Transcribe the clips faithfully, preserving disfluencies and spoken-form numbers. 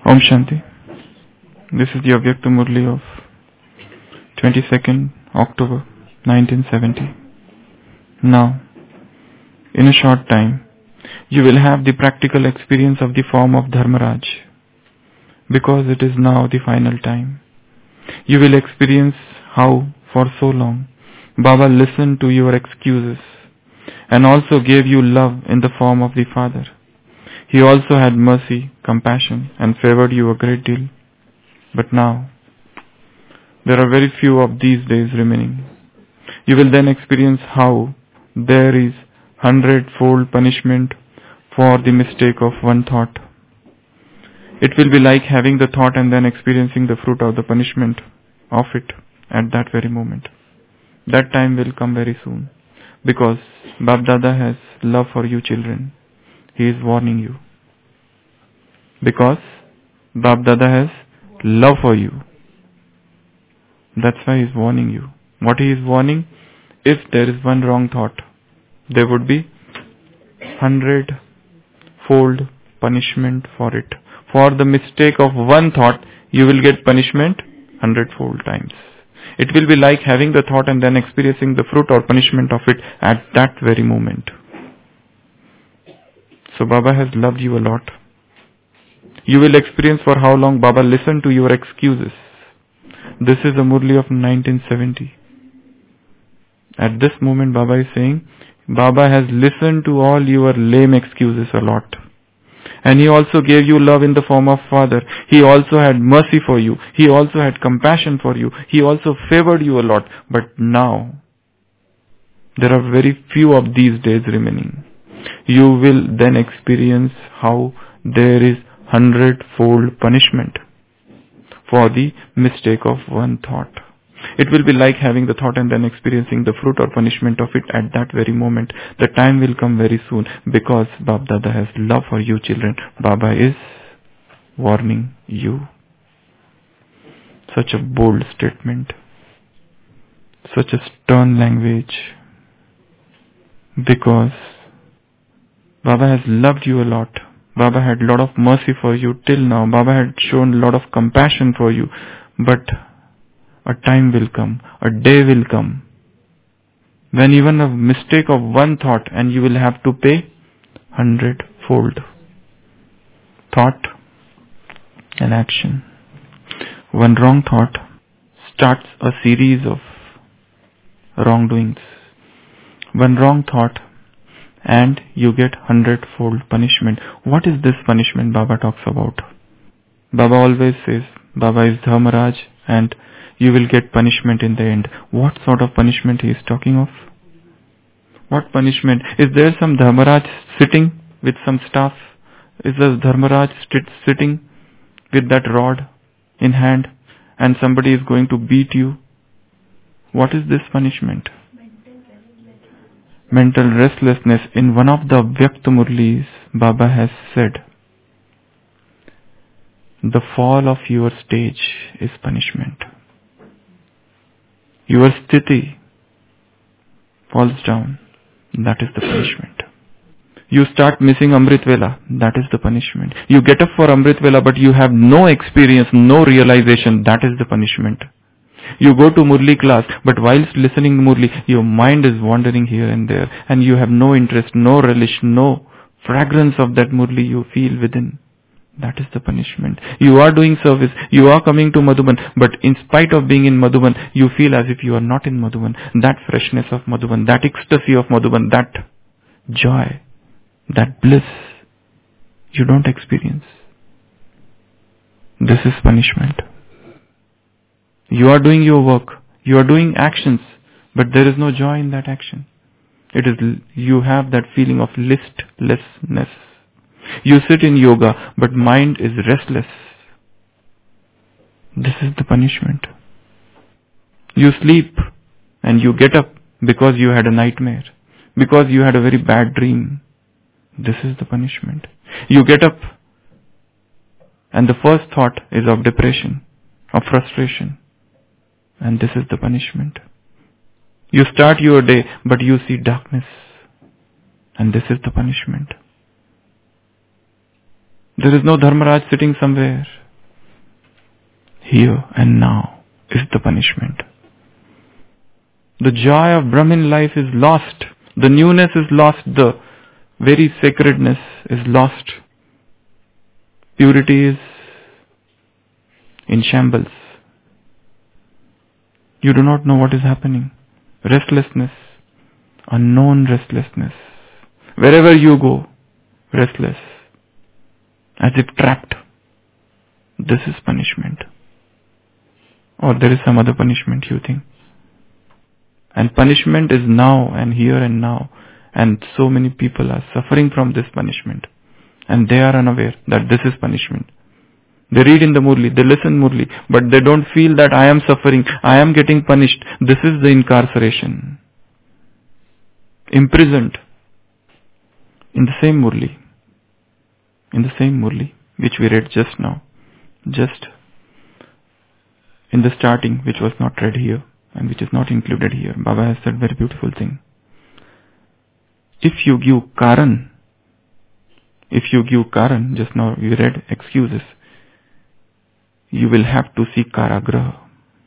Om Shanti. This is the Avyakta Murli of twenty-second October nineteen seventy. Now, in a short time, you will have the practical experience of the form of Dharmaraj, because it is now the final time. You will experience how, for so long, Baba listened to your excuses and also gave you love in the form of the Father. He also had mercy, compassion, and favored you a great deal. But now, there are very few of these days remaining. You will then experience how there is hundredfold punishment for the mistake of one thought. It will be like having the thought and then experiencing the fruit of the punishment of it at that very moment. That time will come very soon, because Bab Dada has love for you children. He is warning you. Because Bab Dada has love for you. That's why he is warning you. What he is warning? If there is one wrong thought, there would be hundred-fold punishment for it. For the mistake of one thought, you will get punishment hundred-fold times. It will be like having the thought and then experiencing the fruit or punishment of it at that very moment. So Baba has loved you a lot. You will experience for how long Baba listened to your excuses. This is a Murli of nineteen seventy. At this moment Baba is saying, Baba has listened to all your lame excuses a lot. And he also gave you love in the form of Father. He also had mercy for you. He also had compassion for you. He also favored you a lot. But now, there are very few of these days remaining. You will then experience how there is hundredfold punishment for the mistake of one thought. It will be like having the thought and then experiencing the fruit or punishment of it at that very moment. The time will come very soon, because Bab Dada has love for you children. Baba is warning you. Such a bold statement. Such a stern language. Because Baba has loved you a lot. Baba had a lot of mercy for you till now. Baba had shown a lot of compassion for you. But a time will come, a day will come, when even a mistake of one thought and you will have to pay hundredfold. Thought and action. One wrong thought starts a series of wrongdoings. One wrong thought and you get hundredfold punishment. What is this punishment Baba talks about? Baba always says, Baba is Dharmaraj and you will get punishment in the end. What sort of punishment he is talking of? What punishment? Is there some Dharmaraj sitting with some staff? Is the Dharmaraj st- sitting with that rod in hand and somebody is going to beat you? What is this punishment? Mental restlessness. In one of the Avyakta Murlis, Baba has said, the fall of your stage is punishment. Your sthiti falls down. That is the punishment. You start missing Amrit Vela. That is the punishment. You get up for Amrit Vela but you have no experience, no realization. That is the punishment. You go to Murli class but whilst listening to Murli, your mind is wandering here and there and you have no interest, no relish, no fragrance of that Murli you feel within. That is the punishment. You are doing service, you are coming to Madhuban, but in spite of being in Madhuban, you feel as if you are not in Madhuban. That freshness of Madhuban, that ecstasy of Madhuban, that joy, that bliss, you don't experience. This is punishment. You are doing your work, you are doing actions, but there is no joy in that action. It is, you have that feeling of listlessness. You sit in yoga, but mind is restless. This is the punishment. You sleep and you get up because you had a nightmare, because you had a very bad dream. This is the punishment. You get up and the first thought is of depression, of frustration, and this is the punishment. You start your day, but you see darkness, and this is the punishment. There is no Dharmaraj sitting somewhere. Here and now is the punishment. The joy of Brahmin life is lost. The newness is lost. The very sacredness is lost. Purity is in shambles. You do not know what is happening. Restlessness, unknown restlessness. Wherever you go, restless, as if trapped. This is punishment. Or there is some other punishment, you think. And punishment is now and here and now. And so many people are suffering from this punishment. And they are unaware that this is punishment. They read in the Murli, they listen Murli, but they don't feel that I am suffering, I am getting punished. This is the incarceration. Imprisoned. In the same Murli. In the same Murli, which we read just now. Just in the starting, which was not read here, and which is not included here. Baba has said very beautiful thing. If you give Karan, if you give Karan, just now we read excuses, you will have to seek Karagraha.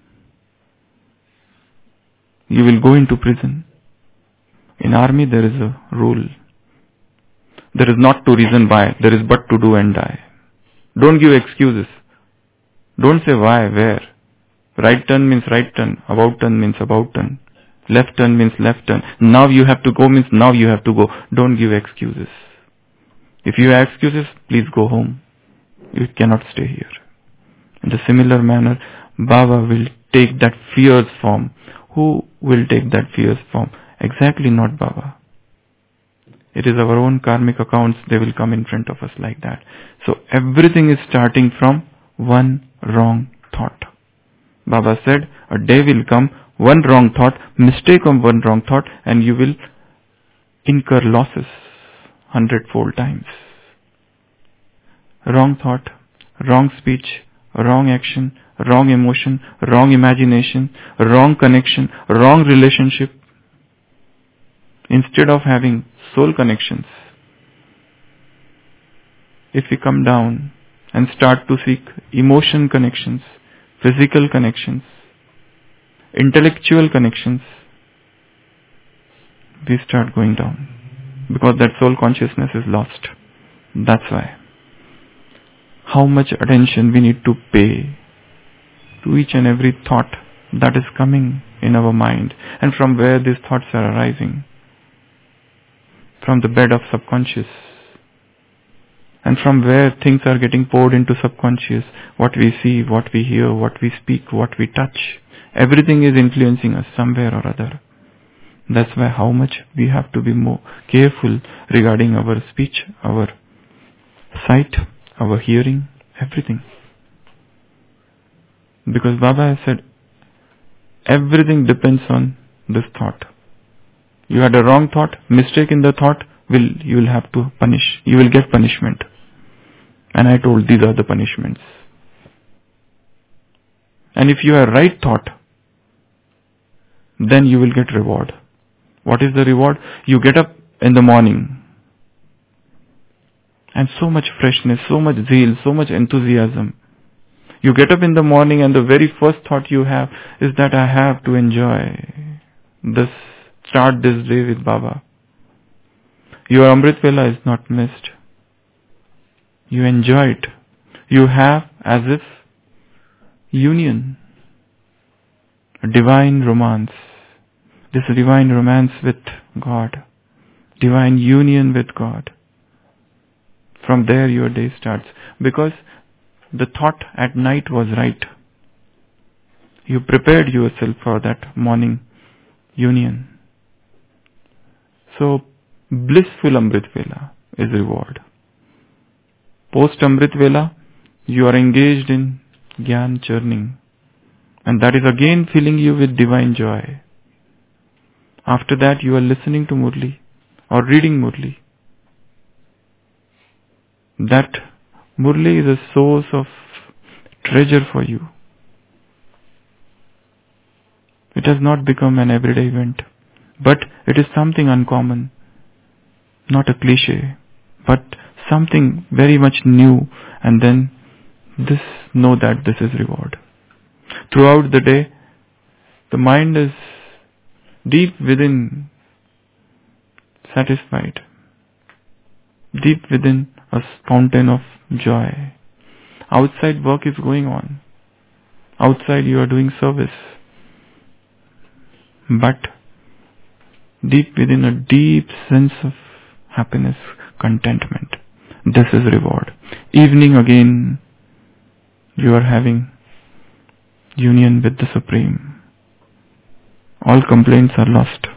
You will go into prison. In army there is a rule. There is not to reason why, there is but to do and die. Don't give excuses. Don't say why, where. Right turn means right turn, about turn means about turn, left turn means left turn. Now you have to go means now you have to go. Don't give excuses. If you have excuses, please go home. You cannot stay here. In the similar manner, Baba will take that fierce form. Who will take that fierce form? Exactly not Baba. It is our own karmic accounts, they will come in front of us like that. So everything is starting from one wrong thought. Baba said, a day will come, one wrong thought, mistake of one wrong thought, and you will incur losses hundredfold times. Wrong thought, wrong speech, wrong action, wrong emotion, wrong imagination, wrong connection, wrong relationship. Instead of having soul connections, if we come down and start to seek emotion connections, physical connections, intellectual connections, we start going down. Because that soul consciousness is lost. That's why. How much attention we need to pay to each and every thought that is coming in our mind, and from where these thoughts are arising. From the bed of subconscious. And from where things are getting poured into subconscious, what we see, what we hear, what we speak, what we touch, everything is influencing us somewhere or other. That's why how much we have to be more careful regarding our speech, our sight, our hearing, everything. Because Baba has said, everything depends on this thought. You had a wrong thought, mistake in the thought, will you will have to punish. You will get punishment. And I told these are the punishments. And if you have right thought, then you will get reward. What is the reward? You get up in the morning. And so much freshness, so much zeal, so much enthusiasm. You get up in the morning and the very first thought you have is that I have to enjoy this. Start this day with Baba. Your Amrit Vela is not missed. You enjoy it. You have as if union, a divine romance. This divine romance with God. Divine union with God. From there your day starts. Because the thought at night was right. You prepared yourself for that morning union. So, blissful Amrit Vela is reward. Post Amrit Vela, you are engaged in Gyan churning. And that is again filling you with divine joy. After that, you are listening to Murli or reading Murli. That Murli is a source of treasure for you. It has not become an everyday event. But it is something uncommon, not a cliche, but something very much new, and then this, know that this is reward. Throughout the day, the mind is deep within satisfied, deep within a fountain of joy. Outside work is going on. Outside you are doing service. But deep within a deep sense of happiness, contentment. This is reward. Evening again, you are having union with the Supreme. All complaints are lost.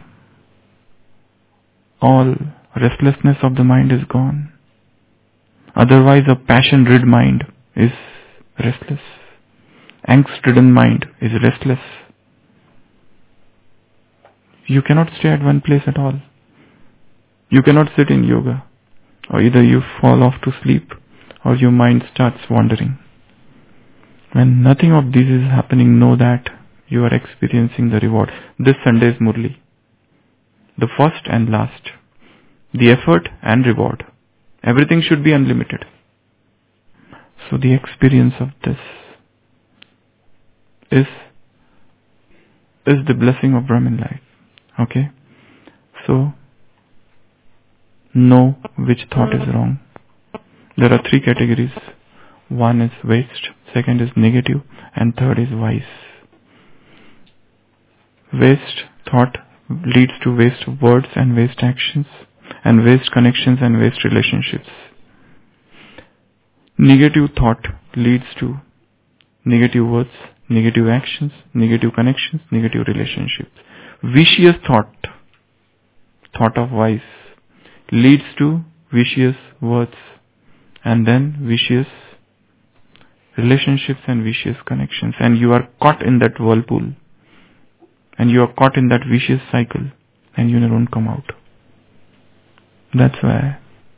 All restlessness of the mind is gone. Otherwise a passion-rid mind is restless. Angst-ridden mind is restless. You cannot stay at one place at all. You cannot sit in yoga. Or either you fall off to sleep or your mind starts wandering. When nothing of this is happening, know that you are experiencing the reward. This Sunday's Murli, the first and last, the effort and reward. Everything should be unlimited. So the experience of this is, is the blessing of Brahmin life. Okay? So, know which thought is wrong. There are three categories. One is waste, second is negative, and third is wise. Waste thought leads to waste words and waste actions, and waste connections and waste relationships. Negative thought leads to negative words, negative actions, negative connections, negative relationships. Vicious thought, thought of wise, leads to vicious words, and then vicious relationships and vicious connections, and you are caught in that whirlpool, and you are caught in that vicious cycle, and you don't come out. That's why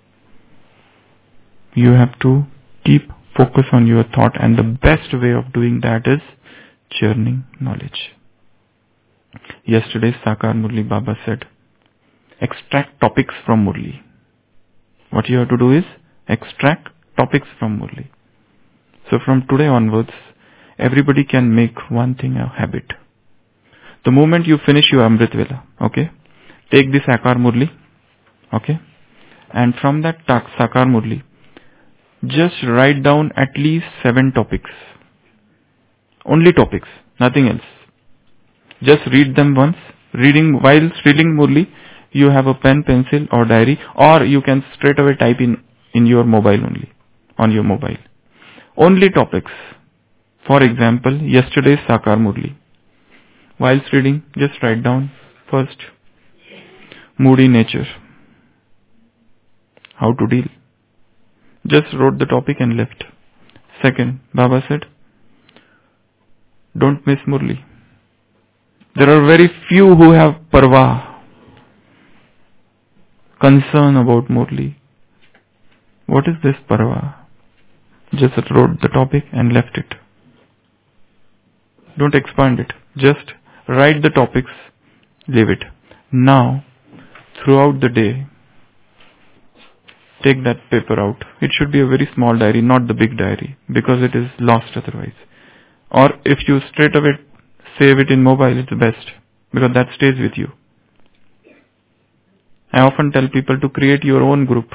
you have to keep focus on your thought, and the best way of doing that is churning knowledge. Yesterday's Sakar Murli Baba said, extract topics from Murli. What you have to do is extract topics from Murli. So from today onwards, everybody can make one thing a habit. The moment you finish your Amrit Vela, okay, take this Sakar Murli, okay, and from that Sakar Murli, just write down at least seven topics. Only topics, nothing else. Just read them once. Reading, while reading Murli, you have a pen, pencil or diary, or you can straight away type in, in your mobile only, on your mobile. Only topics. For example, yesterday's Sakar Murli. Whilst reading, just write down first, moody nature. How to deal. Just wrote the topic and left. Second, Baba said, don't miss Murli. There are very few who have parvah, concern about Murli. What is this parvah? Just wrote the topic and left it. Don't expand it. Just write the topics, leave it. Now, throughout the day, take that paper out. It should be a very small diary, not the big diary, because it is lost otherwise. Or if you straight away save it in mobile, it's best, because that stays with you. I often tell people to create your own group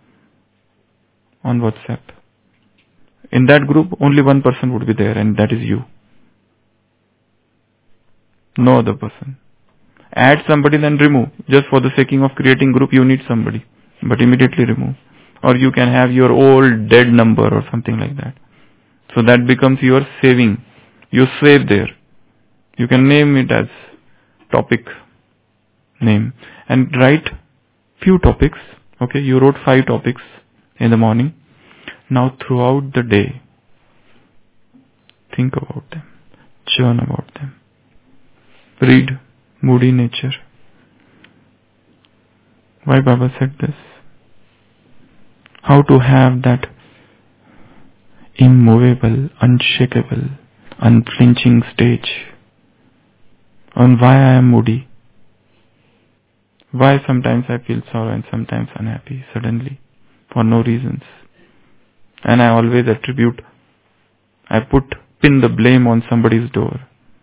on WhatsApp. In that group, only one person would be there, and that is you. No other person. Add somebody, then remove. Just for the sake of creating group, you need somebody, but immediately remove. Or you can have your old dead number or something like that. So that becomes your saving. You save there. You can name it as topic name and write few topics. Okay, you wrote five topics in the morning. Now throughout the day, think about them, churn about them. Read Moody Nature. Why Baba said this? How to have that immovable, unshakable, unflinching stage. On why I am moody. Why sometimes I feel sorrow and sometimes unhappy suddenly. for no reasons. And I always attribute, I put, pin the blame on somebody's door.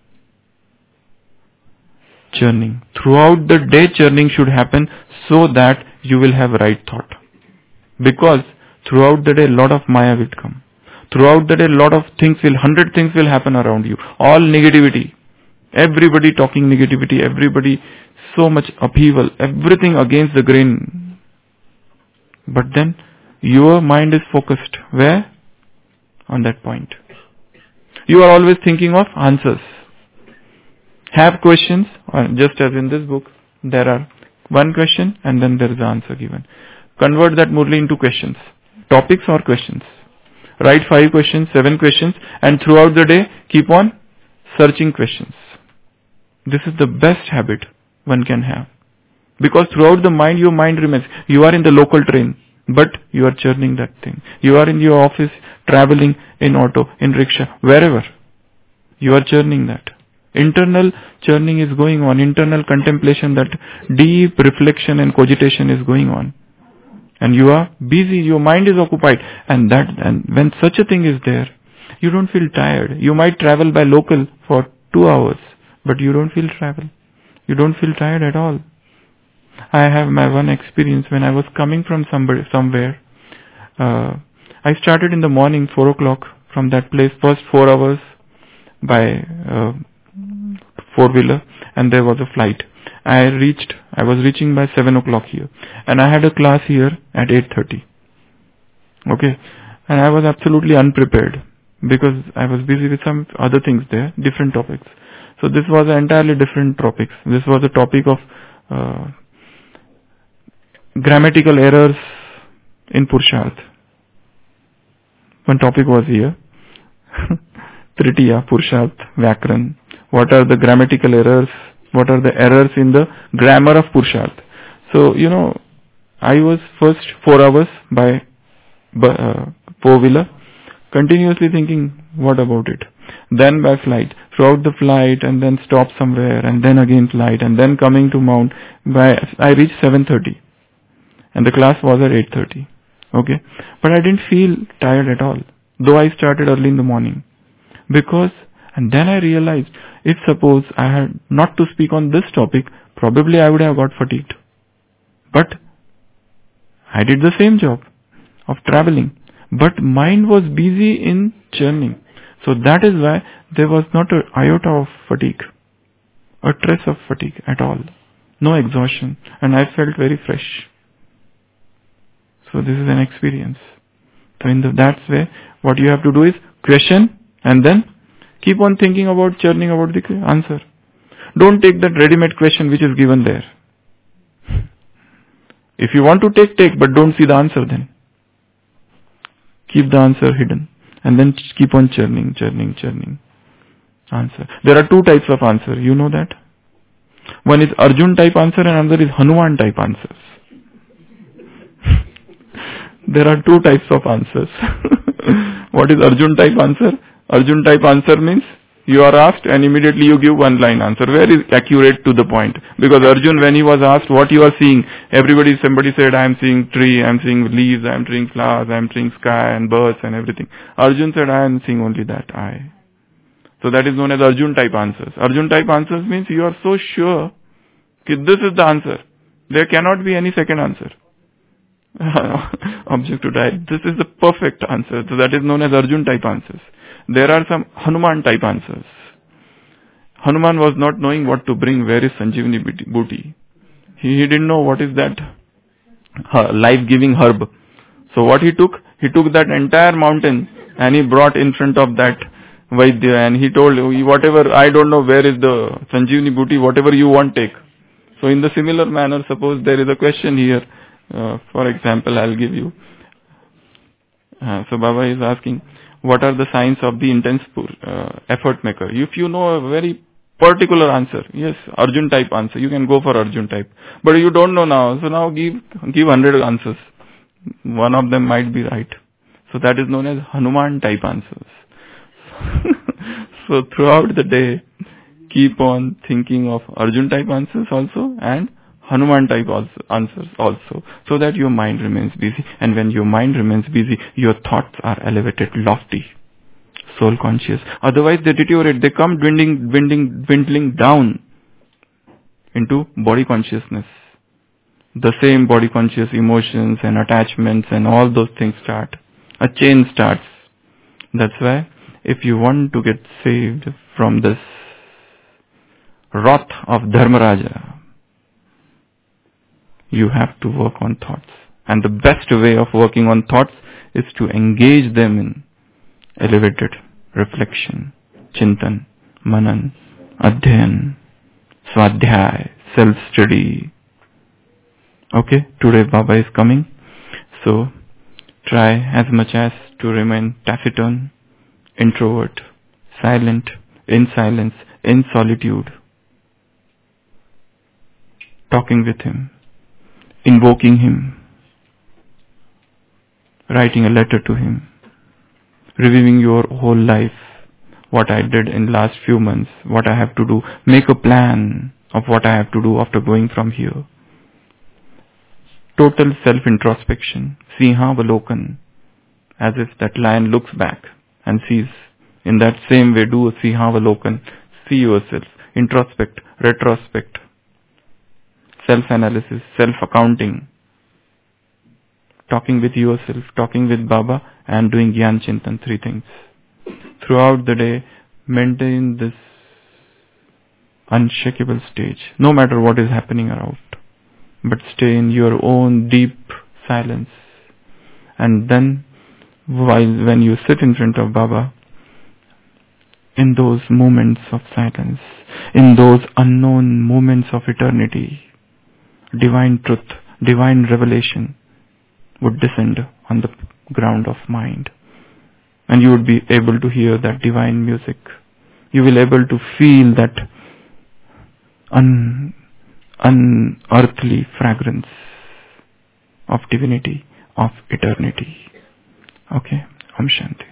Churning. Throughout the day, churning should happen so that you will have right thought. Because throughout the day, a lot of maya will come. Throughout the day, a lot of things will, hundred things will happen around you. All negativity. Everybody talking negativity. Everybody, so much upheaval. Everything against the grain. But then, your mind is focused. Where? On that point. You are always thinking of answers. Have questions, or just as in this book, there are one question and then there is the answer given. Convert that Murli into questions. Topics or questions. Write five questions, seven questions, and throughout the day, keep on searching questions. This is the best habit one can have. Because throughout the mind, your mind remains. You are in the local train, but you are churning that thing. You are in your office, traveling in auto, in rickshaw, wherever. You are churning that. Internal churning is going on. Internal contemplation, that deep reflection and cogitation is going on. And you are busy, your mind is occupied. And that, and when such a thing is there, you don't feel tired. You might travel by local for two hours, but you don't feel travel. You don't feel tired at all. I have my one experience when I was coming from somebody, somewhere. Uh, I started in the morning, four o'clock, from that place, first four hours by uh, four-wheeler, and there was a flight. I reached, I was reaching by seven o'clock here. And I had a class here at eight thirty. Okay. And I was absolutely unprepared because I was busy with some other things there, different topics. So this was an entirely different topic. This was a topic of uh, grammatical errors in Purusharth. One topic was here. Tritiya, Purusharth, Vyakran. What are the grammatical errors? What are the errors in the grammar of Purusharth? So, you know, I was first four hours by uh, four-wheeler, continuously thinking, what about it? Then by flight, throughout the flight, and then stop somewhere, and then again flight, and then coming to Mount. By I reached seven thirty, and the class was at eight thirty. Okay, but I didn't feel tired at all, though I started early in the morning. Because, and then I realized, if suppose I had not to speak on this topic, probably I would have got fatigued. But I did the same job of traveling. But mind was busy in churning. So that is why there was not an iota of fatigue, a trace of fatigue at all. No exhaustion. And I felt very fresh. So this is an experience. So in the, that way, what you have to do is question and then keep on thinking about, churning about the answer. Don't take that ready-made question which is given there. If you want to take, take, but don't see the answer then. Keep the answer hidden. And then keep on churning, churning, churning. Answer. There are two types of answer. You know that? One is Arjun type answer and another is Hanuman type answers. There are two types of answers. What is Arjun type answer? Arjun type answer means you are asked and immediately you give one line answer. Very accurate to the point. Because Arjun, when he was asked what you are seeing, everybody, somebody said, I am seeing tree, I am seeing leaves, I am seeing flowers, I am seeing sky and birds and everything. Arjun said, I am seeing only that, I. So that is known as Arjun type answers. Arjun type answers means you are so sure that this is the answer. There cannot be any second answer. Object to type. This is the perfect answer. So that is known as Arjun type answers. There are some Hanuman type answers. Hanuman was not knowing what to bring. Where is Sanjeevani booty? He, he didn't know what is that uh, life-giving herb. So what he took? He took that entire mountain and he brought in front of that Vaidya and he told, whatever, I don't know where is the Sanjeevani booty, whatever you want, take. So in the similar manner, suppose there is a question here. Uh, for example, I'll give you. Uh, so Baba is asking, what are the signs of the intense uh, effort maker? If you know a very particular answer, yes, Arjun type answer, you can go for Arjun type. But you don't know now, so now give give one hundred answers. One of them might be right. So that is known as Hanuman type answers. So throughout the day, keep on thinking of Arjun type answers also and Hanuman type also, answers also, so that your mind remains busy. And when your mind remains busy, your thoughts are elevated, lofty, soul conscious. Otherwise they deteriorate, they come dwindling, dwindling, dwindling down into body consciousness. The same body conscious emotions and attachments and all those things start. A chain starts. That's why if you want to get saved from this wrath of Dharmaraja, you have to work on thoughts. And the best way of working on thoughts is to engage them in elevated reflection, chintan, manan, adhyan, swadhyay, self-study. Okay, today Baba is coming, so try as much as to remain taciturn, introvert, silent, in silence, in solitude, talking with him, invoking him, writing a letter to him, reviewing your whole life, what I did in last few months, what I have to do, make a plan of what I have to do after going from here. Total self-introspection, Sihavalokan, as if that lion looks back and sees. In that same way, do a Sihavalokan, see yourself, introspect, retrospect, self-analysis, self-accounting, talking with yourself, talking with Baba, and doing Gyan Chintan, three things. Throughout the day, maintain this unshakable stage, no matter what is happening around. But stay in your own deep silence. And then, while when you sit in front of Baba, in those moments of silence, in those unknown moments of eternity, divine truth, divine revelation would descend on the ground of mind. And you would be able to hear that divine music. You will be able to feel that un, unearthly fragrance of divinity, of eternity. Okay, Om Shanti.